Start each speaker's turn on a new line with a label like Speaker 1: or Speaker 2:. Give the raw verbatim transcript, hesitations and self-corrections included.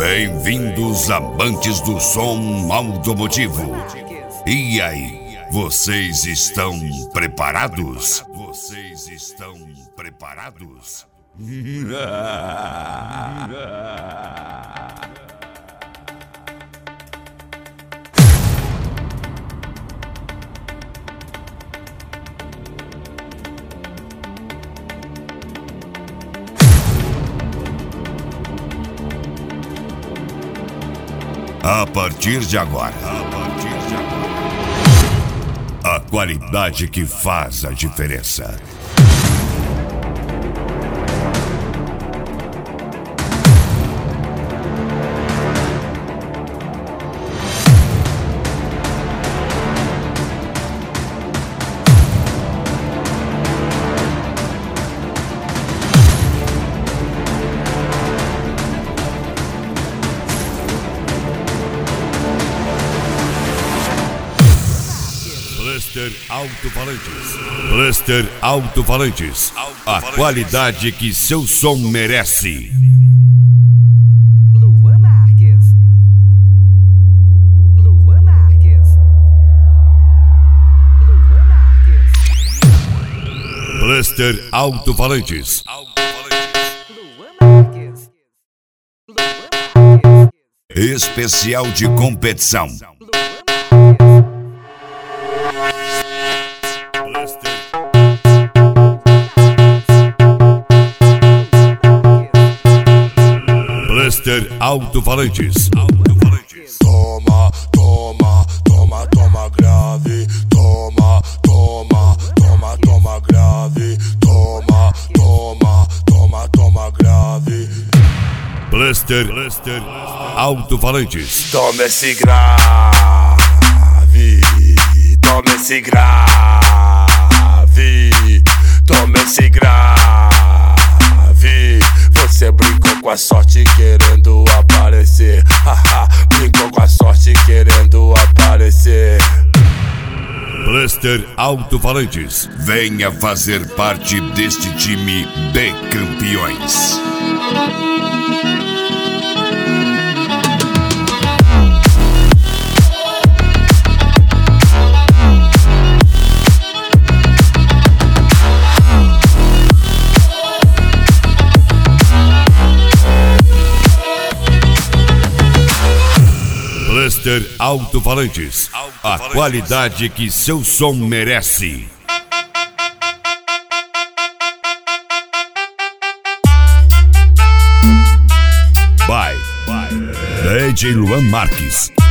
Speaker 1: Bem-vindos, amantes do som automotivo. E aí, vocês estão preparados? Vocês estão preparados? A partir de agora, a partir de agora, a qualidade que faz a diferença. Blaster Alto-Falantes. Blaster Alto-Falantes. A qualidade que seu som merece.
Speaker 2: Luan Marques. Luan Marques. Luan Marques.
Speaker 1: Blaster Alto-Falantes.
Speaker 2: Luan Marques. Luan Marques.
Speaker 1: Especial de competição. Blaster Alto-Falantes.
Speaker 3: Toma, toma, toma, toma grave. Toma, toma, toma, toma grave. Toma, toma, toma, toma grave.
Speaker 1: Blaster, Blaster Alto-Falantes.
Speaker 3: Toma esse grave. Toma esse grave. Toma esse grave. Você brincou com a sorte querendo aparecer. Haha, brincou com a sorte querendo aparecer.
Speaker 1: Blaster Alto-Falantes. Venha fazer parte deste time de campeões. Blaster Alto-Falantes. A qualidade que seu som merece. Bye, bye. D J Luan Marques.